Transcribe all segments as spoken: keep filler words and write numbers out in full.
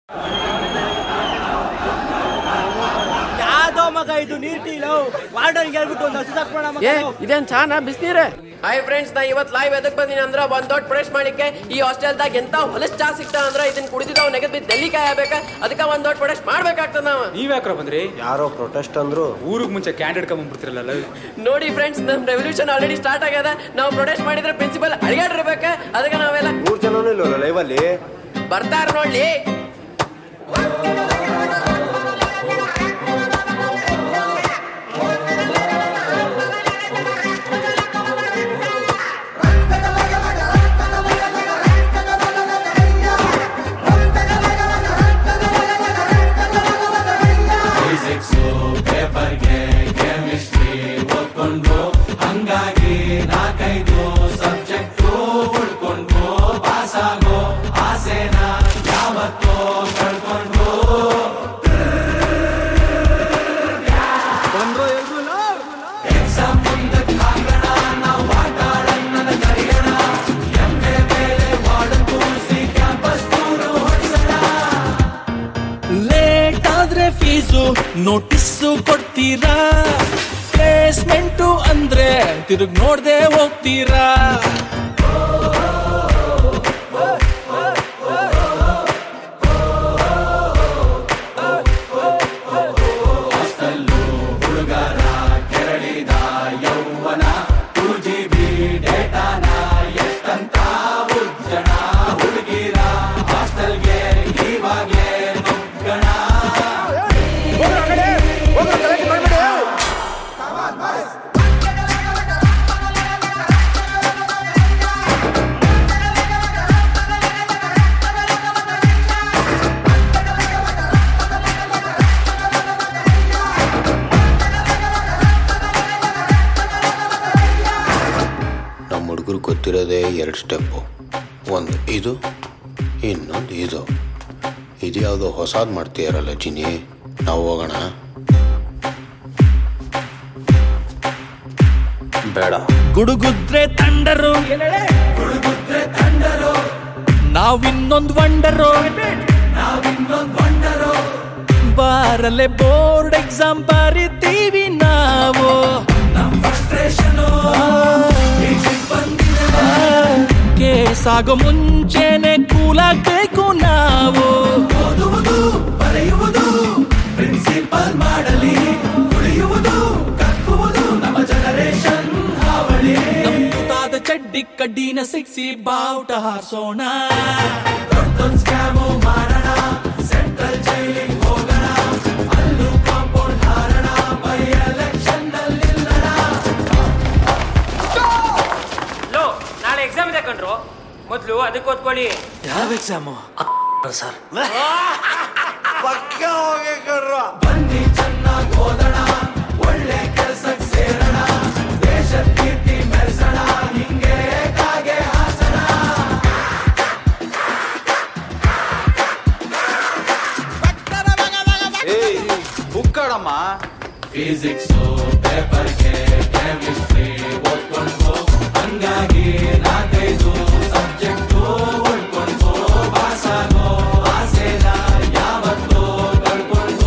ಇದು ನೀರ್ಟಿಲೋ ವಾರ್ಡನ್ಗೆ ಹೇಳ್ಬಿಟ್ಟು ಒಂದು ಹಸು ಸಾಕ್ಬೋಣ ಮಗ. ಏ ಇದೇನ್ ಚಾನಾ ಬಿಸ್ನೀರೇ? ಹಾಯ್ ಫ್ರೆಂಡ್ಸ್, ನಾ ಇವತ್ತು ಲೈವ್ ಎದಕ್ ಬಂದಿನಿ ಅಂದ್ರೆ ಒಂದ್ ದೊಡ್ಡ ಪ್ರೊಟೆಸ್ಟ್ ಮಾಡ್ಲಿಕ್ಕೆ. ಈ ಹಾಸ್ಟೆಲ್ದಾಗ ಎಂತ ಹೊಲಸ್ ಚಾ ಸಿಗ್ತಾ ಅಂದ್ರೆ ಇದನ್ನ ಕುಡಿದಿದ್ದಾವ್ ನೆಗದ್ ಬಿದ್ದು ಡೆಲ್ಲಿ ಕಾಯಬೇಕ. ಅದಕ್ಕೆ ಒಂದ್ ದೊಡ್ಡ ಪ್ರೊಟೆಸ್ಟ್ ಮಾಡ್ಬೇಕಾಗ್ತದ. ನಾವು ನೀವ್ ಯಾಕ್ರ ಬಂದ್ರಿ? ಯಾರೋ ಪ್ರೊಟೆಸ್ಟ್ ಅಂದ್ರು. ಊರಿಗೆ ಮುಂಚೆ ಕ್ಯಾಂಡಿಡೇಟ್ ಕಮ್ಮಬಿಡ್ತಿರಲ್ಲ. ನೋಡಿ ಫ್ರೆಂಡ್ಸ್, ನಮ್ ರೆವಲ್ಯೂಷನ್ ಆಲ್ರೆಡಿ ಸ್ಟಾರ್ಟ್ ಆಗ್ಯದ. ನಾವು ಪ್ರೊಟೆಸ್ಟ್ ಮಾಡಿದ್ರೆ ಪ್ರಿನ್ಸಿಪಲ್ ಅಳಿಗಾಡಿರ್ಬೇಕ. ಅದಕ್ಕೆ ನಾವೆಲ್ಲ ಮೂರ್ ಜನನೂ ಇಲ್ಲವಲ್ಲ ಲೈವ್ ಅಲ್ಲಿ ಬರ್ತಾರ ನೋಡ್ಲಿ. ಹಂಗಾಗಿ ನಾಲ್ಕೈದು ಸಬ್ಜೆಕ್ಟು ಉಳ್ಕೊಂಡು ಪಾಸಾಗೋ ಆಸೆನ ಯಾವತ್ತೋ ಕಳ್ಕೊಂಡು ಎಕ್ಸಾಮ್ ಮುಂದಕ್ಕೆ ಹಾಕೋಣ ನಾವು ಆಟ ಆಡೋಣ ಕರೆಯೋಣ ಎಮ್ಮೆ ಮೇಲೆ ವಾರ್ಡನ್ ಕೂರಿಸಿ ಕ್ಯಾಂಪಸ್ ಟೂರು ಹೊಡ್ಸೋಣ. ಲೇಟ್ ಆದ್ರೆ ಫೀಸು ನೋಟಿಸ್ಸು ಕೊಡ್ತೀರಾ? ಪ್ಲೇಸ್ಮೆಂಟು ಅಂದ್ರೆ ತಿರುಗ್ ನೋಡ್ದೆ ಹೋಗ್ತೀರಾ? ಹಾಸ್ಟೆಲ್ಲು ಹುಡುಗರ ಕೆರಳಿದ ಯೌವನ ಟೂ ಜಿ ಬಿ ಡೇಟಾನ ಎಷ್ಟಂತ ಉಜ್ಜಣ ಹುಡುಗಿರ ಹಾಸ್ಟೆಲ್ಗೆ ಇವಾಗೆ ನುಗ್ಗಣ. ನಮ್ಮ ಹುಡುಗರು ಗೊತ್ತಿರೋದೇ ಎರಡು ಸ್ಟೆಪ್ಪು. ಒಂದು ಇದು, ಇನ್ನೊಂದು ಇದು. ಇದು ಯಾವುದೋ ಹೊಸಾದ್ ಮಾಡ್ತೀಯಾರಲ್ಲ ಜಿನಿ, ನಾವು ಹೋಗೋಣ. ಬೇಡ. ಗುಡುಗುದ್ರೆ ತಂಡರು, ಹುಡುಗುದ್ರೆ ತಂಡರು, ನಾವಿನ್ನೊಂದು ವಂಡರು, ನಾವಿನ್ನೊಂದು ವಂಡರು. ಬಾರಲೆ ಬೋರ್ಡ್ ಎಕ್ಸಾಮ್ ಬರಿತೀವಿ ನಾವು. ನಮ್ ಫ್ರಸ್ಟ್ರೇಷನು ಕೇಸಾಗೋ ಮುಂಚೆನೆ ಕೂಲಾಗ್ಬೇಕು ನಾವು. ಓದುವುದು ಬರೆಯುವುದು ಪ್ರಿನ್ಸಿಪಲ್ ಮಾಡಲಿ, ಉಳಿಯುವುದು ಕಕ್ಕುವುದು ನಮ್ಮ ಜನರೇಷನ್ ಹಾವಳಿ. ನಮ್ಮದಾದ ಚಡ್ಡಿ ಕಡ್ಡಿನ ಸಿಕ್ಸಿ ಬಾವುಟ ಹಾರಿಸೋಣ. ದೊಡ್ಡದೊಂದು ಸ್ಕ್ಯಾಮು ಮಾಡೋಣ, ಸೆಂಟ್ರಲ್ ಜೈಲಿಗೆ ಹೋಗೋಣ, ಅಲ್ಲೂ ಕಾಂಪೌಂಡ್ ಹಾರೋಣ, ಬೈ ಎಲೆಕ್ಷನ್ ನಲ್ಲಿ ನಿಲ್ಲೋಣ. ಲೋ, ನಾಳೆ ಎಕ್ಸಾಮ್ ಇದೆ ಕಣ್ರು, ಮೊದ್ಲು ಅದಕ್ಕೆ ಓದ್ಕೊಳ್ಳಿ. ಯಾವ ಎಕ್ಸಾಮು ಸರ್? ಬನ್ನಿ ಚೆನ್ನಾಗಿ ಓದೋಣ, ಒಳ್ಳೆ ಕೆಲ್ಸಕ್ಕೆ ಸೇರೋಣ, ದೇಶದ ಕೀರ್ತಿ ಮೆರೆಸೋಣ, ಹಿಂಗೆ ಕಾಗೆ ಹಾಸನ. ಬುಕ್ಕಡಮ್ಮ. ಫಿಸಿಕ್ಸು ಪೇಪರ್ಗೆ ಕೆಮಿಸ್ಟ್ರಿ ಓದ್ಕೊಂಡು ಹಂಗಾಗಿ ನಾಲ್ಕೈದು ಸಬ್ಜೆಕ್ಟು ಉಳ್ಕೊಂಡು ಪಾಸಾಗೋ ಆಸೆನ ಯಾವತ್ತೋ ಕಳ್ಕೊಂಡು.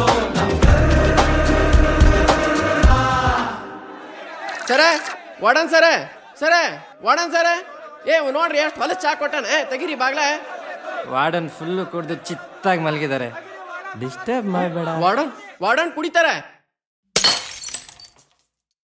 ಸರೇ ವಾರ್ಡನ್ ಸರೇ ಸರೇ ವಾರ್ಡನ್ ಸರೇ, ಏ ನೋಡ್ರಿ ಎಷ್ಟು ಹೊಲಸ್ ಚಾ ಕೊಟ್ಟಾನೆ. ತೆಗಿರಿ ಬಾಗ್ಲೆ. ವಾರ್ಡನ್ ಫುಲ್ಲು ಕುಡ್ದು ಚಿತ್ತಾಗಿ ಮಲಗಿದ್ದಾರೆ, ಡಿಸ್ಟರ್ಬ್ ಮಾಡಬೇಡ. ವಾರ್ಡನ್ ವಾರ್ಡನ್ ಕುಡಿತಾರೆ.